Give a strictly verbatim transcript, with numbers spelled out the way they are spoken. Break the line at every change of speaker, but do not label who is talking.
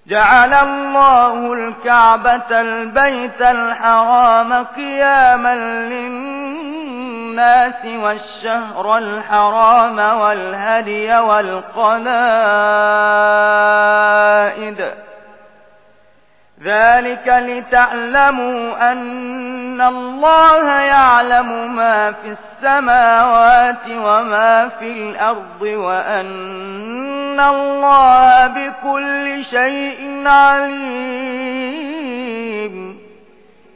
جعل الله الكعبة البيت الحرام قياما للناس والشهر الحرام والهدي والقلائد ذلك لتعلموا أن الله يعلم ما في السماوات وما في الأرض وأن الله بكل شيء عليم.